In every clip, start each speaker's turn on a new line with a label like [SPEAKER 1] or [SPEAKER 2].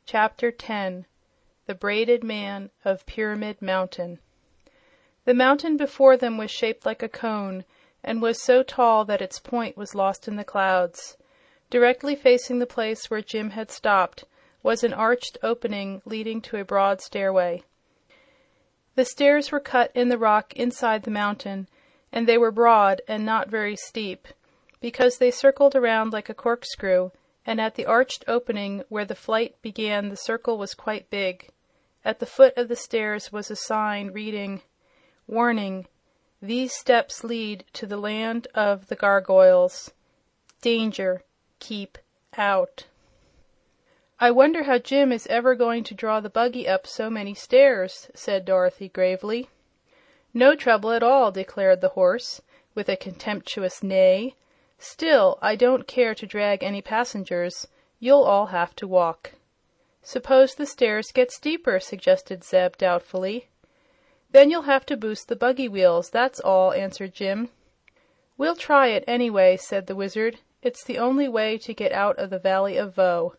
[SPEAKER 1] Chapter 10. The Braided Man of Pyramid Mountain. The mountain before them was shaped like a cone, and was so tall that its point was lost in the clouds. Directly facing the place where Jim had stopped was an arched opening leading to a broad stairway. The stairs were cut in the rock inside the mountain, and they were broad and not very steep, because they circled around like a corkscrew, and at the arched opening where the flight began the circle was quite big. At the foot of the stairs was a sign reading, "Warning, these steps lead to the land of the gargoyles. Danger, keep out." "I wonder how Jim is ever going to draw the buggy up so many stairs," said Dorothy gravely. "No trouble at all," declared the horse, with a contemptuous neigh. "Still, I don't care to drag any passengers. You'll all have to walk." "Suppose the stairs get steeper," suggested Zeb doubtfully. "Then you'll have to boost the buggy wheels, that's all," answered Jim. "We'll try it, anyway," said the Wizard. "It's the only way to get out of the Valley of Voe."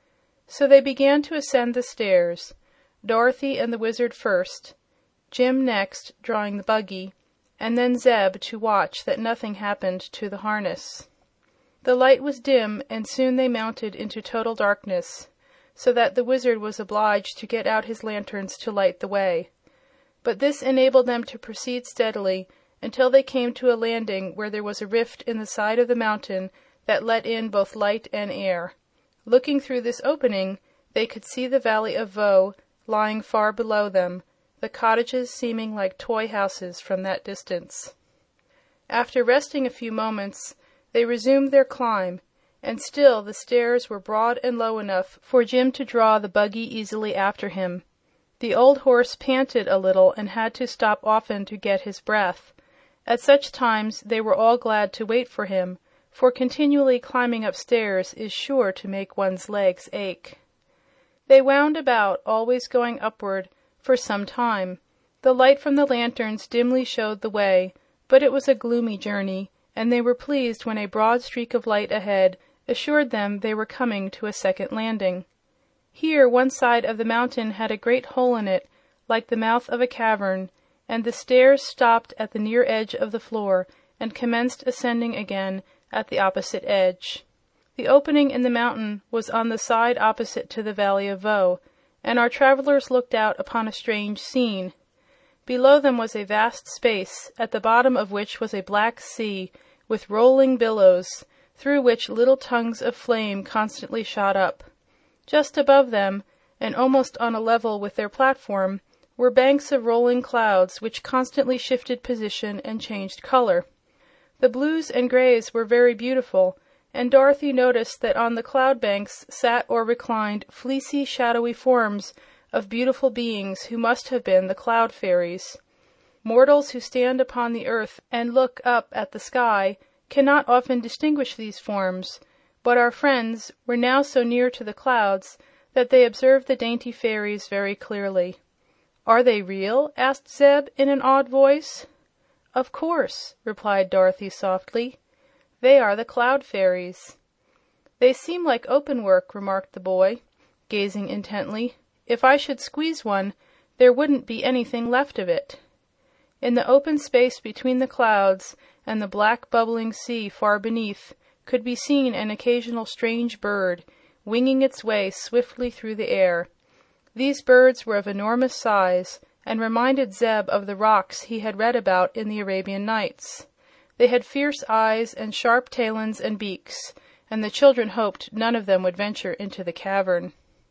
[SPEAKER 1] So they began to ascend the stairs, Dorothy and the Wizard first, Jim next, drawing the buggy, and then Zeb to watch that nothing happened to the harness. The light was dim, and soon they mounted into total darkness, so that the Wizard was obliged to get out his lanterns to light the way. But this enabled them to proceed steadily until they came to a landing where there was a rift in the side of the mountain that let in both light and air. Looking through this opening, they could see the Valley of Voe lying far below them, the cottages seeming like toy houses from that distance. After resting a few moments, they resumed their climb, and still the stairs were broad and low enough for Jim to draw the buggy easily after him. The old horse panted a little and had to stop often to get his breath. At such times they were all glad to wait for him, for continually climbing upstairs is sure to make one's legs ache. They wound about, always going upward, for some time. The light from the lanterns dimly showed the way, but it was a gloomy journey, and they were pleased when a broad streak of light ahead assured them they were coming to a second landing. Here one side of the mountain had a great hole in it, like the mouth of a cavern, and the stairs stopped at the near edge of the floor and commenced ascending again at the opposite edge. The opening in the mountain was on the side opposite to the Valley of Voe, and our travelers looked out upon a strange scene. Below them was a vast space, at the bottom of which was a black sea with rolling billows, through which little tongues of flame constantly shot up. Just above them, and almost on a level with their platform, were banks of rolling clouds which constantly shifted position and changed color. The blues and grays were very beautiful, and Dorothy noticed that on the cloud banks sat or reclined fleecy, shadowy forms of beautiful beings who must have been the cloud fairies. Mortals who stand upon the earth and look up at the sky cannot often distinguish these forms, but our friends were now so near to the clouds that they observed the dainty fairies very clearly. "Are they real?" asked Zeb in an awed voice. "Of course," replied Dorothy softly. "They are the cloud fairies." "They seem like open work," remarked the boy, gazing intently. "If I should squeeze one, there wouldn't be anything left of it." In the open space between the clouds and the black bubbling sea far beneath could be seen an occasional strange bird, winging its way swiftly through the air. These birds were of enormous size, and reminded Zeb of the rocks he had read about in the Arabian Nights. They had fierce eyes and sharp talons and beaks, and the children hoped none of them would venture into the cavern.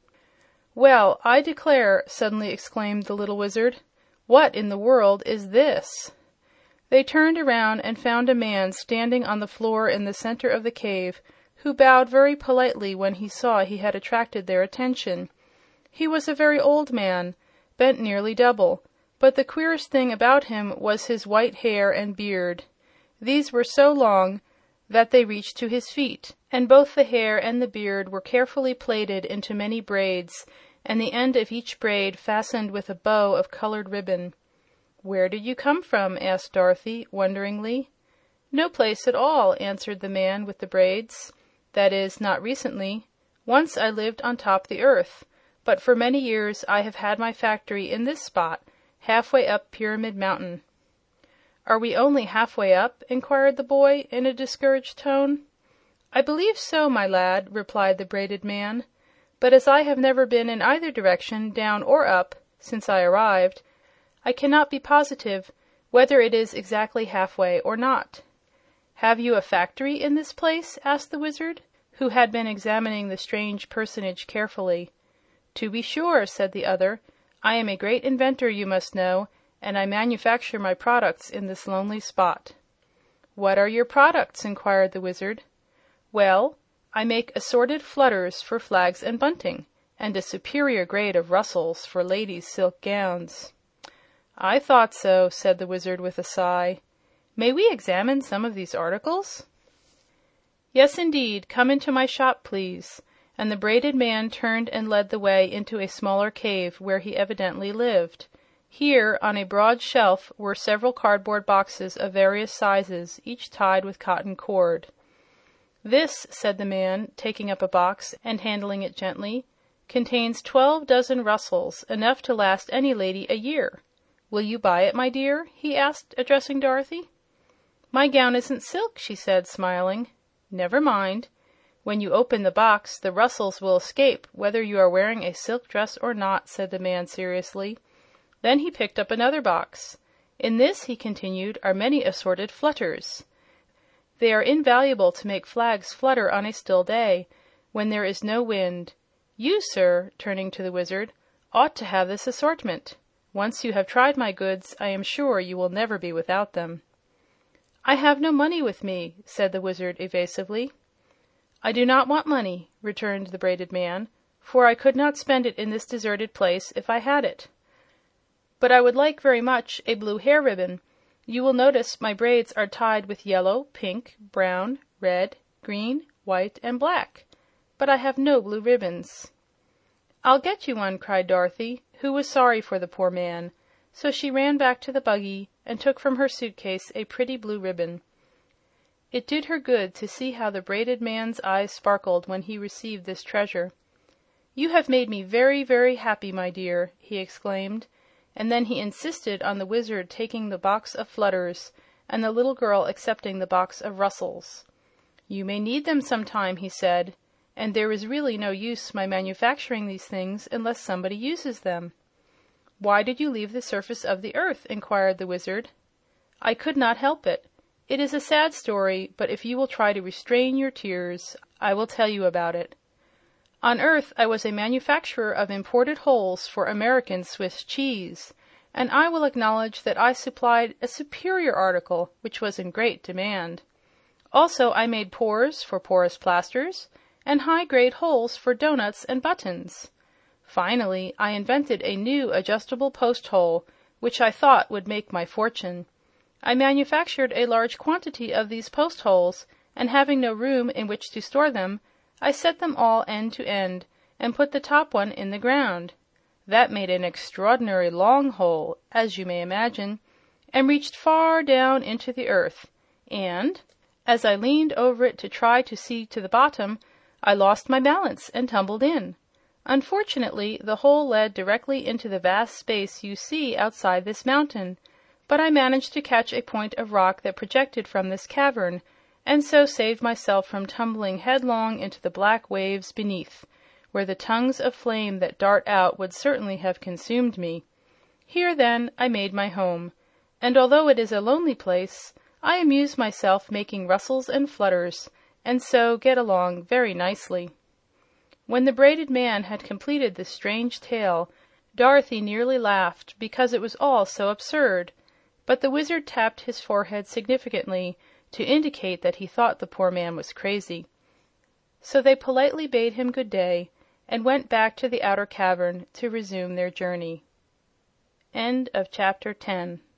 [SPEAKER 1] "Well, I declare!" suddenly exclaimed the little Wizard. "What in the world is this?" They turned around and found a man standing on the floor in the center of the cave, who bowed very politely when he saw he had attracted their attention. He was a very old man, bent nearly double, but the queerest thing about him was his white hair and beard. These were so long that they reached to his feet, and both the hair and the beard were carefully plaited into many braids, and the end of each braid fastened with a bow of colored ribbon. "Where did you come from?" asked Dorothy, wonderingly. "No place at all," answered the man with the braids. "That is, not recently. Once I lived on top the earth, but for many years I have had my factory in this spot, halfway up Pyramid Mountain." "Are we only halfway up?" inquired the boy, in a discouraged tone. "I believe so, my lad," replied the braided man. "But as I have never been in either direction, down or up, since I arrived, I cannot be positive whether it is exactly halfway or not." "Have you a factory in this place?" asked the Wizard, who had been examining the strange personage carefully. "To be sure," said the other. "I am a great inventor, you must know, and I manufacture my products in this lonely spot." "What are your products?" inquired the Wizard. "Well, I make assorted flutters for flags and bunting, and a superior grade of rustles for ladies' silk gowns." "I thought so," said the Wizard with a sigh. "May we examine some of these articles?" "Yes, indeed. Come into my shop, please." And the braided man turned and led the way into a smaller cave where he evidently lived. Here, on a broad shelf, were several cardboard boxes of various sizes, each tied with cotton cord. "This," said the man, taking up a box and handling it gently, "contains 12 dozen rustles, enough to last any lady a year. Will you buy it, my dear?" he asked, addressing Dorothy. "My gown isn't silk," she said, smiling. "Never mind. When you open the box, the rustles will escape, whether you are wearing a silk dress or not," said the man seriously. Then he picked up another box. "In this," he continued, "are many assorted flutters. They are invaluable to make flags flutter on a still day, when there is no wind. You, sir," turning to the Wizard, "ought to have this assortment. Once you have tried my goods, I am sure you will never be without them." "I have no money with me," said the Wizard evasively. "I do not want money," returned the braided man, "for I could not spend it in this deserted place if I had it. But I would like very much a blue hair ribbon. You will notice my braids are tied with yellow, pink, brown, red, green, white, and black. But I have no blue ribbons." "I'll get you one," cried Dorothy, who was sorry for the poor man. So she ran back to the buggy and took from her suitcase a pretty blue ribbon. It did her good to see how the braided man's eyes sparkled when he received this treasure. "You have made me very, very happy, my dear," he exclaimed, and then he insisted on the Wizard taking the box of flutters and the little girl accepting the box of rustles. "You may need them sometime," he said, "and there is really no use my manufacturing these things unless somebody uses them." "Why did you leave the surface of the earth?" inquired the Wizard. "I could not help it. It is a sad story, but if you will try to restrain your tears, I will tell you about it. On Earth I was a manufacturer of imported holes for American Swiss cheese, and I will acknowledge that I supplied a superior article which was in great demand. Also, I made pores for porous plasters and high-grade holes for doughnuts and buttons. Finally, I invented a new adjustable post hole, which I thought would make my fortune. I manufactured a large quantity of these post holes, and having no room in which to store them, I set them all end to end and put the top one in the ground. That made an extraordinary long hole, as you may imagine, and reached far down into the earth, and as I leaned over it to try to see to the bottom, I lost my balance and tumbled in. Unfortunately, the hole led directly into the vast space you see outside this mountain, but I managed to catch a point of rock that projected from this cavern, and so saved myself from tumbling headlong into the black waves beneath, where the tongues of flame that dart out would certainly have consumed me. Here, then, I made my home, and although it is a lonely place, I amuse myself making rustles and flutters, and so get along very nicely." When the braided man had completed this strange tale, Dorothy nearly laughed because it was all so absurd, but the Wizard tapped his forehead significantly to indicate that he thought the poor man was crazy. So they politely bade him good day and went back to the outer cavern to resume their journey. End of chapter 10.